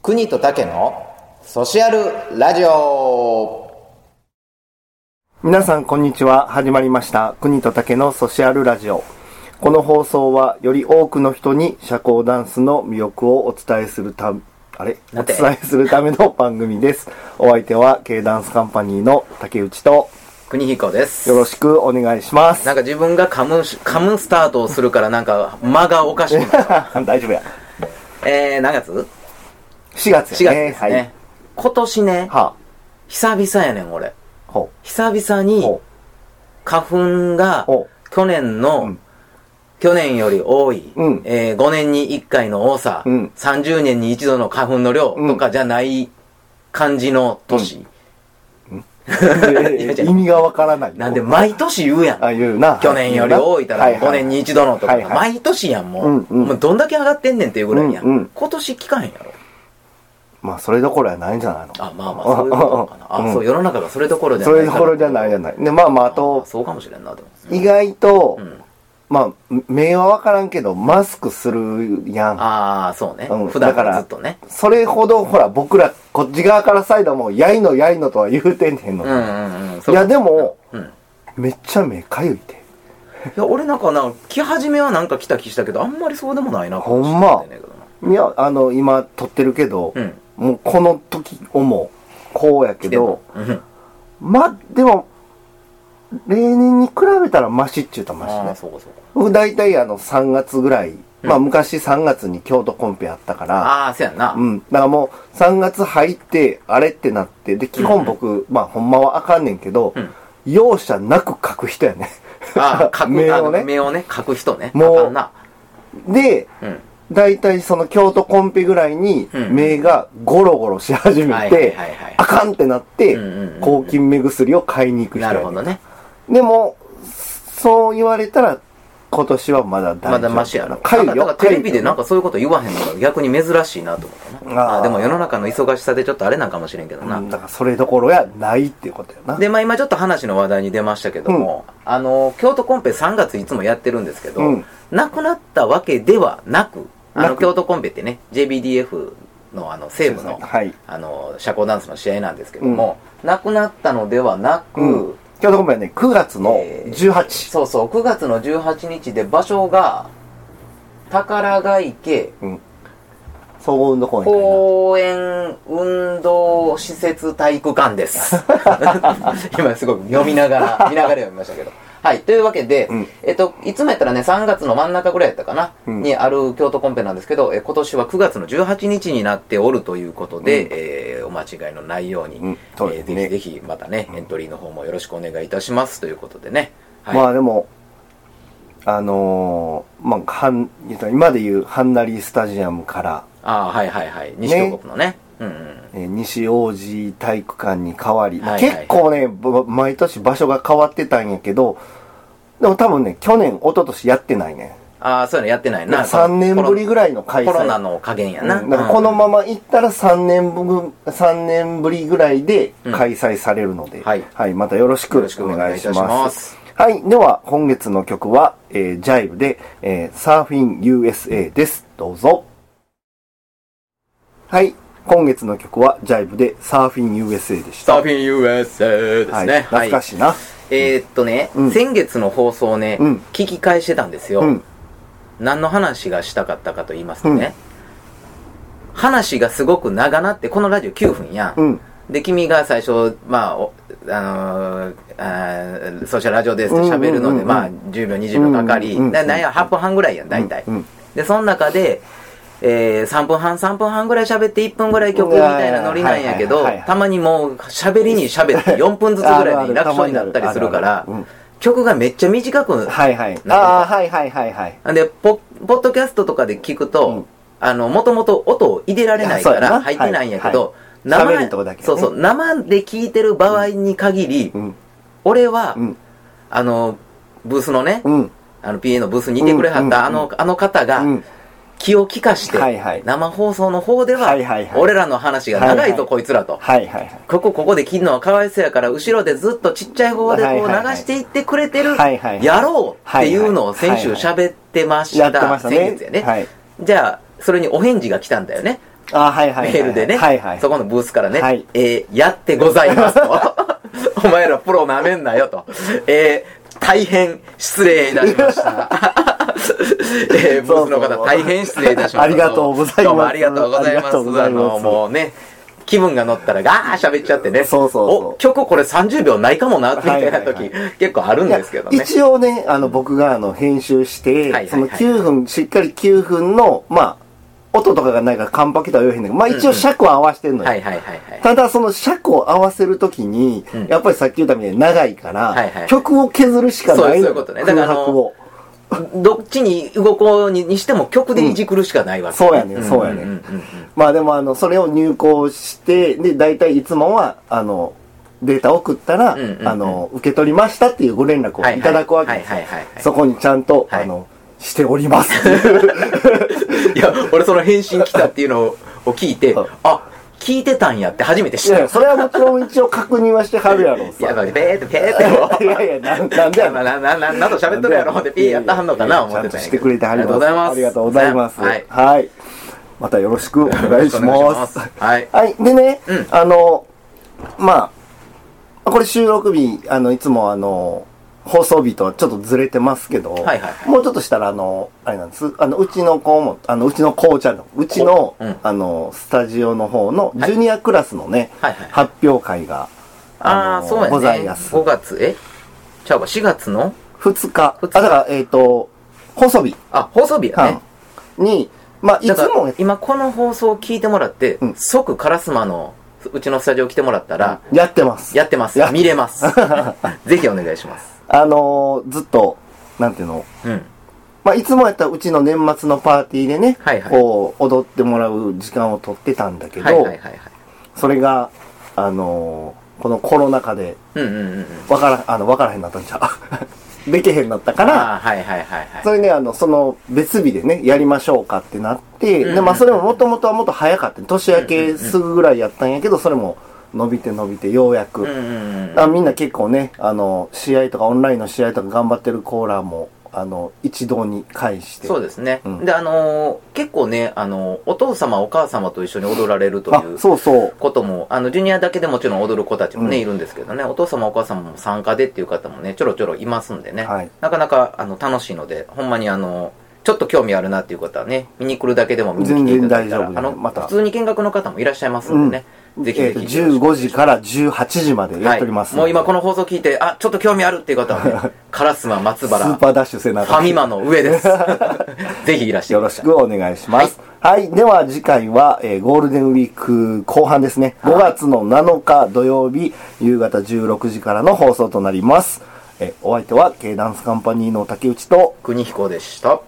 国と竹のソシャルラジオ。 皆さんこんにちは。始まりました国と竹のソシャルラジオ。この放送はより多くの人に社交ダンスの魅力をお伝えするための番組です。お相手は K ダンスカンパニーの竹内と国彦です。 よろしくお願いします。 なんか自分が噛むスタートをするからなんか間がおかしくなる。 大丈夫や。 何月 ?4 月やね。 4月ですね。 はい、 今年ね、久々やねん俺。久々に花粉が去年より多い、5年に1回の多さ、30年に一度の花粉の量とかじゃない感じの年。 意味がわからない。 なんで毎年言うやん。 言うな。 去年より多いたら5年に一度のとか、毎年やんもう。もうどんだけ上がってんねんっていうぐらいやん。今年聞かへんやろ。 まあそれどころやないんじゃないの。 まあそういうことかな。そう世の中がそれどころじゃない。 それどころじゃないじゃない。であとそうかもしれんなでも。 意外と目はわからんけどマスクするやん。そうね。普段からずっとね。それほどほら僕らこっち側からサイドもやいのとは言うてんねんの。いやでもめっちゃ目かゆいて。 いや俺なんか来始めはなんか来た気したけどあんまりそうでもないな。 ほんま。いや今撮ってるけど。もうこの時思うこうやけど、でも例年に比べたらマシっちゅうたらマシね。僕大体3月ぐらい、昔3月に京都コンペあったから、 そうやんな。 だからもう3月入ってあれってなって、で基本僕、ほんまはあかんねんけど、容赦なく描く人やね。 目をね描く人ね。 もうで。大体その京都コンペぐらいに目がゴロゴロし始めてあかんってなって抗菌目薬を買いに行く人やね。 なるほどね。 でもそう言われたら今年はまだ大丈夫。まだマシやろ。だからテレビでなんかそういうこと言わへんのが逆に珍しいなと思ったな。でも世の中の忙しさでちょっとあれなんかもしれんけどな。 だからそれどころやないっていうことやな。 で今ちょっと話の話題に出ましたけども、京都コンペ3月いつもやってるんですけど、なくなったわけではなく、京都コンペってね JBDF の西部の社交ダンスの試合なんですけども、なくなったのではなく、 京都コンペはね9月の18、 そう9月の18日で場所が宝ヶ池、 総合運動公園運動施設体育館です今すごく見ながら読みましたけど、というわけで、いつもやったらね3月の真ん中ぐらいやったかな、にある京都コンペなんですけど、今年は9月の18日になっておるということで、お間違いのないように、ぜひぜひまたね、エントリーの方もよろしくお願いいたしますということでね。 でも今でいうハンナリースタジアムから西京国のね、 西王子体育館に変わり、結構ね毎年場所が変わってたんやけど、でも多分ね去年一昨年やってないね。 そういうのやってないな。 3年ぶりぐらいの開催。 コロナの加減やな。 だからこのまま行ったら3年ぶりぐらいで開催されるので、またよろしくお願いします。では本月の曲は、ジャイブで、サーフィン USA です。どうぞ。今月の曲はジャイブでサーフィン USA でした。 サーフィン USA ですね。 懐かしいな。 先月の放送ね、聞き返してたんですよ。何の話がしたかったかと言いますとね、話がすごく長なって、このラジオ9分やん。で、君が最初、ソーシャルラジオですって喋るので、10秒、20秒かかり、なんや、8分半ぐらいやん、大体。で、その中で、3分半ぐらい喋って1分ぐらい曲みたいなノリなんやけど、たまにもう喋りに喋って4分ずつぐらいに楽勝になったりするから、曲がめっちゃ短くなる。で、ポッドキャストとかで聞くと、もともと音を入れられないから入ってないんやけど、生で聞いてる場合に限り、俺は、ブースのね、PA のブースにいてくれはったあの方が、気を利かして、生放送の方では、俺らの話が長いとこいつらと、ここで切るのはかわいそうやから、後ろでずっとちっちゃい方でこう流していってくれてる、やろうっていうのを先週喋ってました。先月やね。じゃあ、それにお返事が来たんだよね。 はいはい。 メールでね、 はいはい。 そこのブースからね、 はい、 やってございますと。お前らプロなめんなよと。大変失礼いたしました。ブースの方、大変失礼いたしました。 ありがとうございます。 どうもありがとうございます。もうね、気分が乗ったらガー喋っちゃってね。お、曲これ30秒ないかもな、みたいな時、結構あるんですけどね。 一応ね、僕が編集して、その9分、しっかり9分の、音とかがないからカンパケとは言わへんねんけど、一応尺を合わせてんのよ。ただその尺を合わせるときに、やっぱりさっき言ったみたいに長いから、曲を削るしかないのよ。 そういうことね。だからどっちに動こうにしても曲でいじくるしかないわけ、 そうやねそうやねでもそれを入稿して、で、大体いつもは、データを送ったら、受け取りましたっていうご連絡をいただくわけですよ。そこにちゃんと、しておりますいや、俺その返信来たっていうのを聞いて、あ、聞いてたんやって初めて知った。 いや、それはもちろん一応確認はしてはるやろ。いや、ペーって。いや、なんでやろ。 なんと喋っとるやろってピーやったはんのかな思ってたんやけど。 してくれてありがとうございます。ありがとうございます。 はい。 またよろしくお願いします。 はい。 でね、これ収録日、いつも放送日とはちょっとずれてますけど、もうちょっとしたらあれなんです。うちの子も、うちの子ちゃんの、うちの、スタジオの方の、ジュニアクラスのね、発表会が、ございます。 5月、ちゃうか、4月の 2日。だから、放送日。 放送日やね。 に、いつも、 今この放送を聞いてもらって、即烏丸の、うちのスタジオ来てもらったら、 やってます。 見れます。ぜひお願いします。 ずっと、なんていうの、いつもやったらうちの年末のパーティーでね、こう、踊ってもらう時間を取ってたんだけど、それが、このコロナ禍で、わからへんなったんちゃう。できへんなったから、それね、その別日でね、やりましょうかってなって、で、それももともとはもっと早かった。年明けすぐぐらいやったんやけど、それも、伸びてようやく、みんな結構ね試合とかオンラインの試合とか頑張ってるコーラも一堂に会してそうですね、で結構ねお父様お母様と一緒に踊られるということもジュニアだけでもちろん踊る子たちもね、いるんですけどね、お父様お母様も参加でっていう方もねちょろちょろいますんでね、なかなか楽しいのでほんまにちょっと興味あるなっていう方はね見に来るだけでも見に来ていただいたら普通に見学の方もいらっしゃいますんでね、ぜひぜひ 15時から18時までやっております、 もう今この放送聞いてちょっと興味あるっていう方はね烏丸松原スーパーダッシュせなファミマの上ですぜひいらしてよろしくお願いします。はい、では次回は、ゴールデンウィーク後半ですね、5月の7日土曜日夕方16時からの放送となります。お相手は K ダンスカンパニーの竹内と国彦でした。